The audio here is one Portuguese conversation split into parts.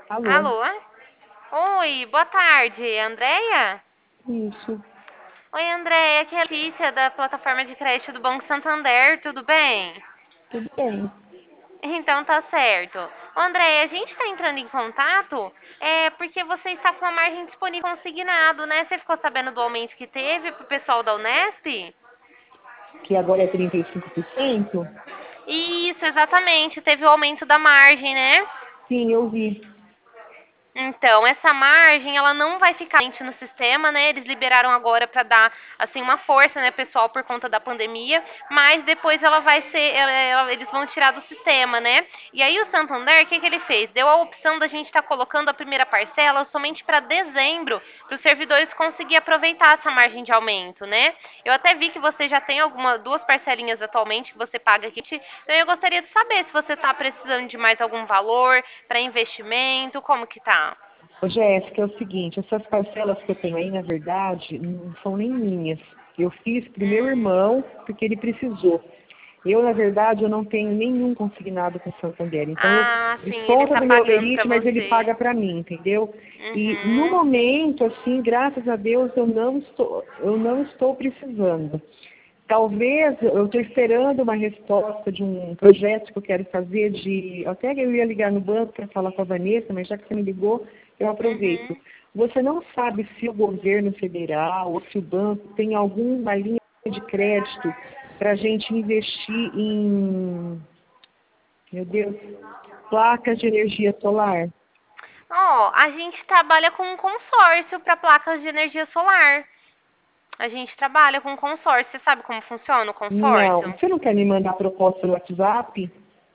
Alô? Alô? Oi, boa tarde, Andréia? Isso, Oi, Andréia, aqui é a Letícia da plataforma de crédito do Banco Santander, tudo bem? tudo bem. Então tá certo. Ô, Andréia, a gente está entrando em contato porque você está com a margem disponível consignado, né? Você ficou sabendo do aumento que teve pro pessoal da Unesp? Que agora é 35%? Isso, exatamente, teve o aumento da margem, né? Sim, eu vi. Então, essa margem, ela não vai ficar no sistema, né? Eles liberaram agora para dar, assim, uma força, né, pessoal, por conta da pandemia, mas depois ela vai ser, eles vão tirar do sistema, né? E aí o Santander, o que ele fez? Deu a opção da gente estar colocando a primeira parcela somente para dezembro, para os servidores conseguirem aproveitar essa margem de aumento, né? Eu até vi que você já tem duas parcelinhas atualmente que você paga aqui, então eu gostaria de saber se você está precisando de mais algum valor para investimento, como que tá? Ô, Jéssica, é o seguinte, essas parcelas que eu tenho aí, na verdade, não são nem minhas. Eu fiz pro meu irmão, porque ele precisou. Eu, na verdade, eu não tenho nenhum consignado com o Santander. Então, eu Ah, sim, ele desconto tá do meu pagando para lerite, mas ele você. paga para mim, entendeu? E no Uhum. momento, assim, graças a Deus, eu não estou precisando. Talvez eu estou esperando uma resposta de um projeto que eu quero fazer até eu ia ligar no banco para falar com a Vanessa, mas já que você me ligou, eu aproveito. Uhum. Você não sabe se o governo federal ou se o banco tem alguma linha de crédito para a gente investir em, meu Deus, placas de energia solar? Ó, a gente trabalha com um consórcio para placas de energia solar. A gente trabalha com um consórcio. Você sabe como funciona o Não. consórcio? Você não quer me mandar proposta no WhatsApp?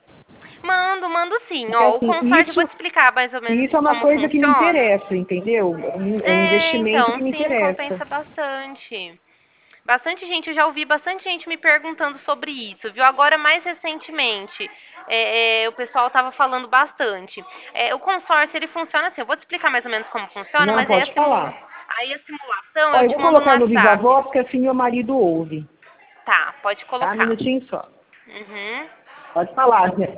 Mando sim. Porque Ó, o assim, consórcio, eu vou te explicar mais ou menos isso é uma como coisa que me funciona. interessa, entendeu? É um investimento Então, que me sim, interessa. compensa bastante. Bastante gente, eu já ouvi bastante gente me perguntando sobre isso, viu? Agora, mais recentemente, o pessoal estava falando bastante. O consórcio, ele funciona assim, eu vou te explicar mais ou menos como funciona, Não, mas aí pode falar. aí a simulação Ó, eu eu te vou mando no colocar no Viva WhatsApp. Voz, que assim meu marido ouve. Tá, pode Tá? Um colocar. minutinho só. Uhum. Pode falar, Zé.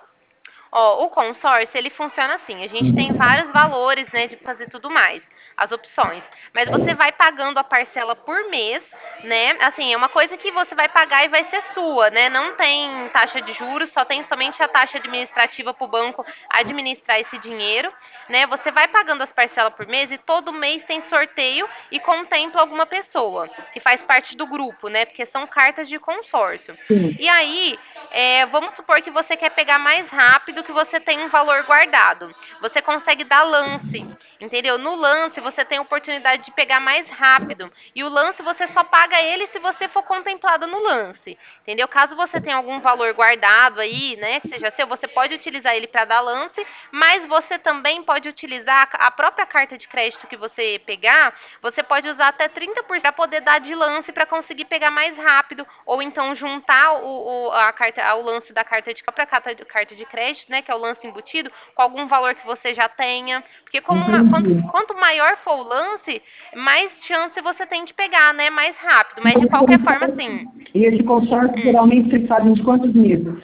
Ó, o consórcio, ele funciona assim, a gente tem vários valores, né, de fazer tudo mais, as opções. Mas você vai pagando a parcela por mês, né? Assim, é uma coisa que você vai pagar e vai ser sua, né? Não tem taxa de juros, só tem somente a taxa administrativa para o banco administrar esse dinheiro, né? Você vai pagando as parcelas por mês e todo mês tem sorteio e contempla alguma pessoa que faz parte do grupo, né? Porque são cartas de consórcio. Sim. E aí, vamos supor que você quer pegar mais rápido, que você tem um valor guardado. Você consegue dar lance, entendeu? No lance você tem a oportunidade de pegar mais rápido. E o lance você só paga ele se você for contemplado no lance, entendeu? Caso você tenha algum valor guardado aí, né, que seja seu, você pode utilizar ele para dar lance, mas você também pode utilizar a própria carta de crédito que você pegar, você pode usar até 30% para poder dar de lance para conseguir pegar mais rápido, ou então juntar o lance da carta de própria carta de crédito, né, que é o lance embutido, com algum valor que você já tenha. Porque Entendi. quanto maior for o lance, mais chance você tem de pegar, né, mais rápido. Mas de qualquer forma, assim. E esse consórcio, hum, geralmente, vocês fazem de quantos meses?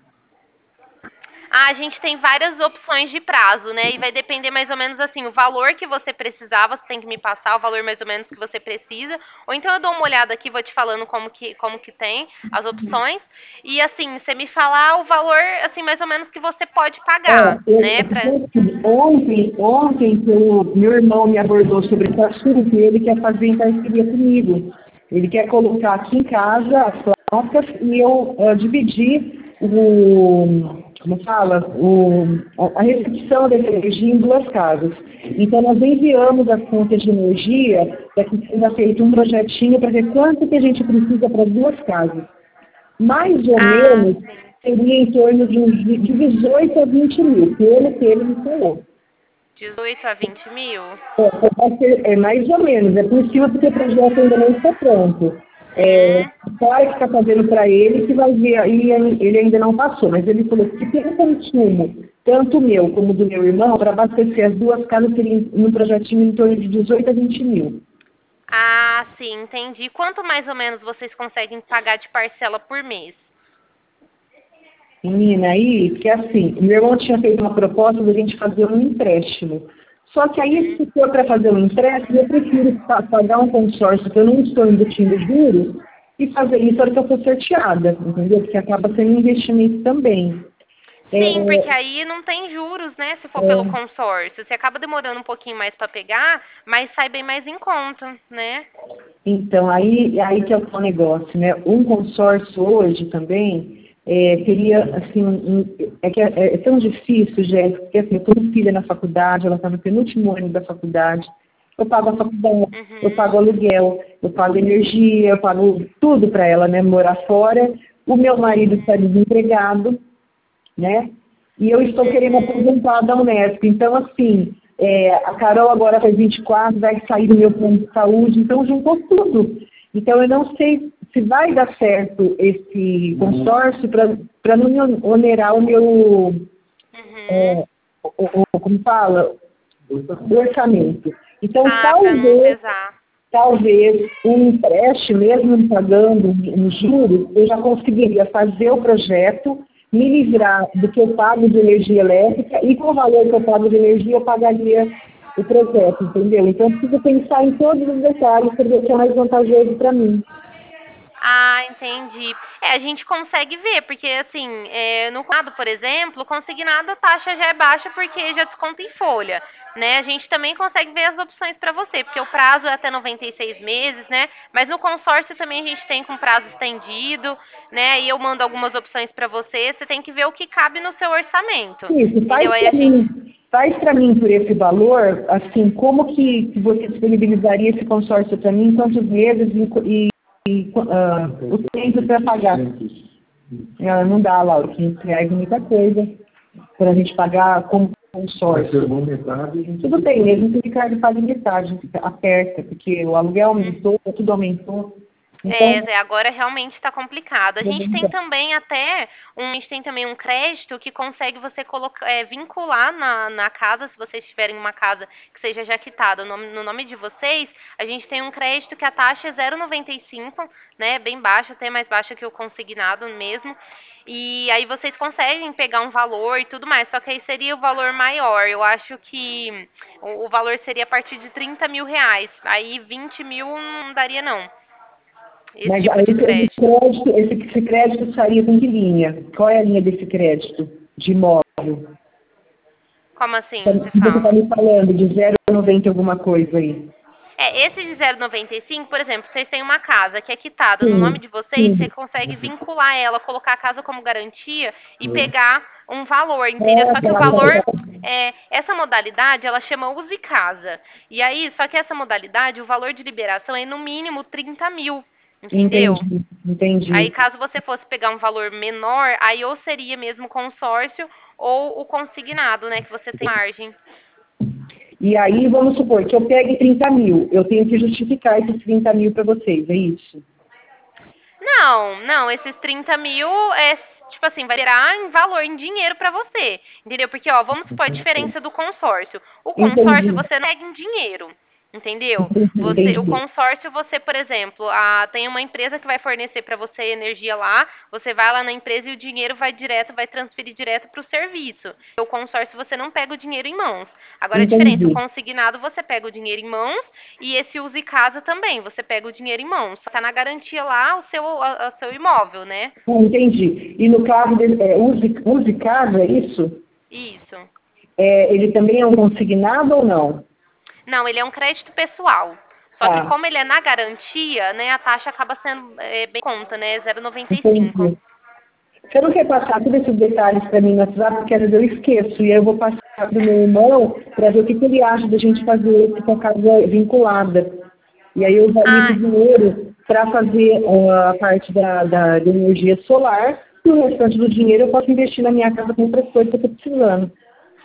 A gente tem várias opções de prazo, né? E vai depender mais ou menos assim, o valor que você precisar, você tem que me passar o valor mais ou menos que você precisa. Ou então eu dou uma olhada aqui, vou te falando como que tem as opções. E assim, você me falar o valor, assim, mais ou menos que você pode pagar, né? Ontem que o meu irmão me abordou sobre esse assunto, e ele quer fazer em parceria comigo. Ele quer colocar aqui em casa as placas e eu dividir como fala, a recepção dessa energia em duas casas. Então, nós enviamos as contas de energia para que seja feito um projetinho para ver quanto que a gente precisa para as duas casas. Mais ou Ah, menos, sim. seria em torno de 18 a 20 mil, pelo que ele me falou. 18 a 20 mil? É mais ou menos, é possível porque o projeto ainda não está pronto. Hum. O cara que está fazendo para ele que vai ver, aí ele ainda não passou, mas ele falou que pelo consumo, tanto meu como do meu irmão, para abastecer as duas casas seria num projetinho em torno de 18 a 20 mil. Ah, sim, entendi. Quanto mais ou menos vocês conseguem pagar de parcela por mês? Menina, aí, que assim, meu irmão tinha feito uma proposta da gente fazer um empréstimo. Só que aí, se for para fazer um empréstimo, eu prefiro pagar um consórcio que eu não estou embutindo juros e fazer isso na hora que eu for sorteada, entendeu? Porque acaba sendo um investimento também. Sim, porque É, aí não tem juros, né? Se for pelo é, consórcio. Você acaba demorando um pouquinho mais para pegar, mas sai bem mais em conta, né? então, aí que é o negócio, né? Um consórcio hoje também teria, assim, é tão difícil, Jéssica, porque assim, eu tenho filha na faculdade, ela está no penúltimo ano da faculdade, eu pago a faculdade, eu Uhum. pago aluguel, eu pago energia, eu pago tudo para ela, né? Morar fora. O meu marido está desempregado, né? E eu estou querendo Uhum. aposentar da Unesp. Então, assim, a Carol agora faz 24, vai sair do meu plano de saúde, então juntou tudo. Então, eu não sei se vai dar certo esse consórcio para não me onerar o meu, Uhum. como fala, o orçamento. Então, Ah, para não pesar. talvez um empréstimo, mesmo pagando os juros, eu já conseguiria fazer o projeto, me livrar do que eu pago de energia elétrica e com o valor que eu pago de energia eu pagaria o projeto, entendeu? Então eu preciso pensar em todos os detalhes para ver o que é mais vantajoso para mim. Ah, entendi. A gente consegue ver, porque assim, no consignado, por exemplo, o consignado a taxa já é baixa porque já desconta em folha, né? A gente também consegue ver as opções para você, porque o prazo é até 96 meses, né? Mas no consórcio também a gente tem com prazo estendido, né? E eu mando algumas opções para você, você tem que ver o que cabe no seu orçamento, Isso, entendeu? Aí a gente faz para mim por esse valor, assim, como que você disponibilizaria esse consórcio para mim, quantos meses o tempo para pagar? Não dá, Laura, que entrega muita coisa para a gente pagar como consórcio. Tudo bem, mesmo que o Ricardo pague metade, aperta, porque o aluguel aumentou, tudo aumentou. Então, Zé, agora realmente está complicado. A gente tem também um crédito que consegue você colocar, vincular na casa, se vocês tiverem uma casa que seja já quitada no nome de vocês, a gente tem um crédito que a taxa é 0,95, né? Bem baixa, até mais baixa que o consignado mesmo. E aí vocês conseguem pegar um valor e tudo mais, só que aí seria o valor maior. Eu acho que o valor seria a partir de 30 mil reais. Aí 20 mil não daria não. Esse mas tipo aí de crédito. esse crédito sairia com que linha? Qual é a linha desse crédito de imóvel? Como assim, você Você está fala? me falando de 0,90 alguma coisa aí. Esse de 0,95, por exemplo, vocês têm uma casa que é quitada no nome Sim, de vocês, você consegue vincular ela, colocar a casa como garantia e pegar um valor, entendeu? Só que o aquela valor, coisa. essa modalidade, ela chama Use Casa. E aí, só que essa modalidade, o valor de liberação é no mínimo 30 mil, entendeu? Entendi, Aí, entendi. caso você fosse pegar um valor menor, aí ou seria mesmo consórcio ou o consignado, né, que você tem margem. E aí, vamos supor que eu pegue 30 mil, eu tenho que justificar esses 30 mil para vocês, é isso? Não, não, esses 30 mil tipo assim, vai gerar em valor, em dinheiro pra você, entendeu? Porque, ó, vamos supor a diferença do consórcio. O consórcio Entendi, você não pega em dinheiro, entendeu? O entendi. consórcio você, por exemplo, tem uma empresa que vai fornecer pra você energia lá, você vai lá na empresa e o dinheiro vai transferir direto pro serviço. O consórcio você não pega o dinheiro em mãos. Agora a diferença, o Entendi. consignado você pega o dinheiro em mãos e esse use casa também, você pega o dinheiro em mãos. Só tá na garantia lá o seu imóvel, né? Entendi. E no caso dele, use casa, é isso? Isso. Ele também é um consignado ou não? Não, ele é um crédito pessoal. Só que Tá, como ele é na garantia, né, a taxa acaba sendo bem conta, né? 0,95. entendi. Você não quer passar todos esses detalhes para mim no WhatsApp, porque às vezes eu esqueço, e aí eu vou passar para o meu irmão para ver o que, que ele acha da gente fazer isso com a casa vinculada. E aí eu usaria esse Ah, dinheiro para fazer a parte da energia solar, e o restante do dinheiro eu posso investir na minha casa com outras coisas que eu estou precisando.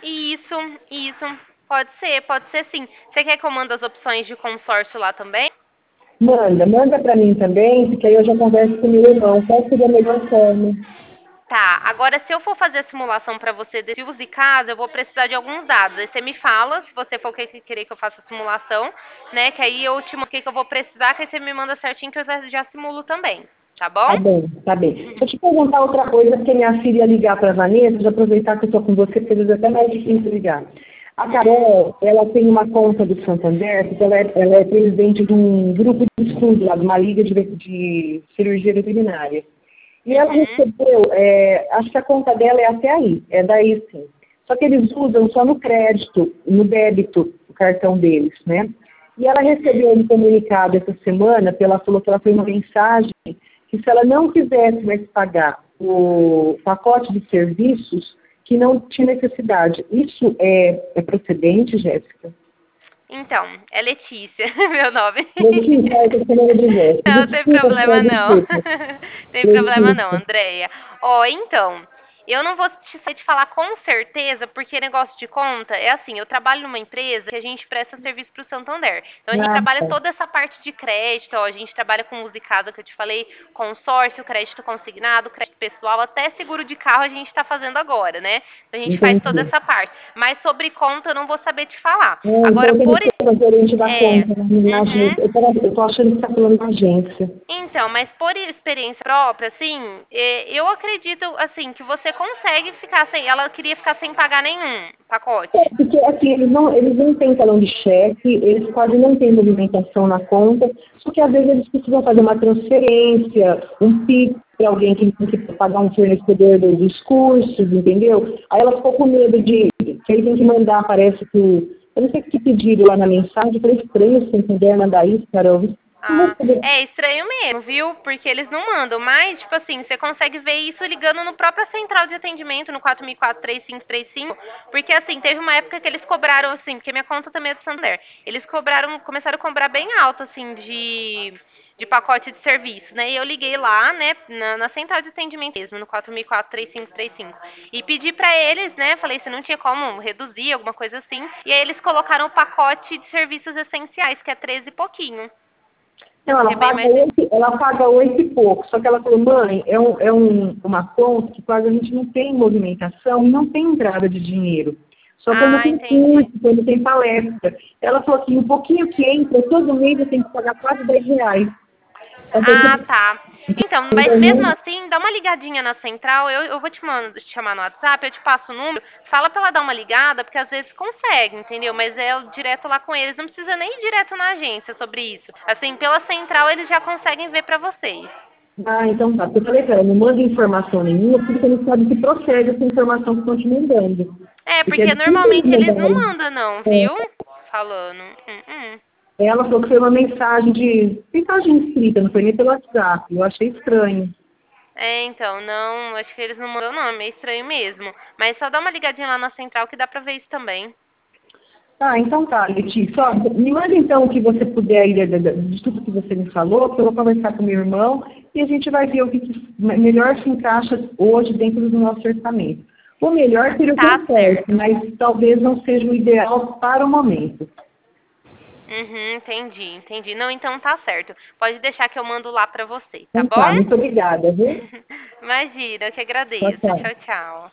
isso. Pode ser sim. Você quer que eu mande as opções de consórcio lá também? Manda para mim também, porque aí eu já converso com o meu irmão. Qual seria a melhor forma? Tá, agora se eu for fazer a simulação para você desse uso e casa, eu vou precisar de alguns dados. Aí você me fala, se você for querer que eu faça a simulação, né? Que aí eu te mostro o que eu vou precisar, que aí você me manda certinho que eu já simulo também. tá Tá bom? bem, tá bem. Deixa eu te perguntar outra coisa, porque minha filha ia ligar para a Vanessa, de aproveitar que eu estou com você, porque às vezes é até mais difícil ligar. A Carol, ela tem uma conta do Santander, porque ela é presidente de um grupo de estudo lá, de uma liga de cirurgia veterinária. E ela recebeu, acho que a conta dela é até aí, é daí sim. Só que eles usam só no crédito, no débito, o cartão deles, né? E ela recebeu um comunicado essa semana, ela falou que ela foi uma mensagem que se ela não quisesse mais pagar o pacote de serviços, que não tinha necessidade. Isso é procedente, Jéssica? Então, é Letícia, meu nome. Letícia, eu tô chamando de Jéssica. Não, tem Desculpa, problema não. desculpa. Tem problema não, Letícia. Andréia. Ó, então, eu não vou sei te falar com certeza, porque negócio de conta é assim, eu trabalho numa empresa que a gente presta serviço para o Santander. Então a gente Ah, trabalha tá. toda essa parte de crédito, ó, a gente trabalha com Musicasa que eu te falei, consórcio, crédito consignado, crédito pessoal, até seguro de carro a gente está fazendo agora, né? Então a gente faz toda Entendi. essa parte. Mas sobre conta eu não vou saber te falar. Agora, Então tem por que ser o gerente da é, conta, né? Na agência. uhum. Eu tô achando que tá falando da agência. Então, mas por experiência própria, assim, eu acredito, assim, que você consegue ficar sem. Ela queria ficar sem pagar nenhum pacote. Porque assim, eles não têm talão de cheque, eles quase não têm movimentação na conta, só que às vezes eles precisam fazer uma transferência, um PIX para alguém que tem que pagar um fornecedor dos cursos, entendeu? Aí ela ficou com medo de que aí tem que mandar, parece que. Eu não sei o que pediram lá na mensagem, eu falei estranho se entender mandar isso, Carol. Não vou Ah, saber. é estranho mesmo, viu? Porque eles não mandam, mas, tipo assim, você consegue ver isso ligando no própria central de atendimento, no 4004-3535, porque, assim, teve uma época que eles cobraram, assim, porque minha conta também é do Santander, eles começaram a cobrar bem alto, assim, de pacote de serviço, né? E eu liguei lá, né, na central de atendimento mesmo, no 4004-3535, e pedi pra eles, né, falei se não tinha como reduzir, alguma coisa assim, e aí eles colocaram o pacote de serviços essenciais, que é 13 e pouquinho. Não, Que é bem mais. ela paga 8 e pouco, só que ela falou, mãe, uma conta que quase a gente não tem movimentação e não tem entrada de dinheiro. Só quando Ah, tem entendi. curso, quando tem palestra. Ela falou assim, um pouquinho que entra, todo mês eu tenho que pagar quase R$ 10. Ela falou Ah, que tá. Então, mas mesmo internet, assim, dá uma ligadinha na central. Eu vou te chamar no WhatsApp, eu te passo o número. Fala pra ela dar uma ligada, porque às vezes consegue, entendeu? Mas é direto lá com eles. Não precisa nem ir direto na agência sobre isso. Assim, pela central eles já conseguem ver pra vocês. então tá. Porque eu falei pra ela, não manda informação nenhuma, porque você não sabe se procede essa informação que estão te mandando. É, Porque é porque difícil eles normalmente eles não mandarem. mandam, não, É, viu? Falando. Hum. ela falou que foi uma mensagem escrita, não foi nem pelo WhatsApp. Eu achei estranho. É, então, não, acho que eles não mandam não, é meio estranho mesmo. Mas só dá uma ligadinha lá na central que dá pra ver isso também. Ah, então tá, Letícia. Ó, me manda então o que você puder aí de tudo que você me falou, que eu vou conversar com meu irmão e a gente vai ver o que melhor se encaixa hoje dentro do nosso orçamento. O melhor seria o que Tá eu peço, certo. mas talvez não seja o ideal para o momento. Uhum, entendi. Não, então tá certo. Pode deixar que eu mando lá pra você, tá Então bom? tá, muito obrigada, viu? Imagina, eu que Tchau, agradeço. tchau. Tchau, tchau.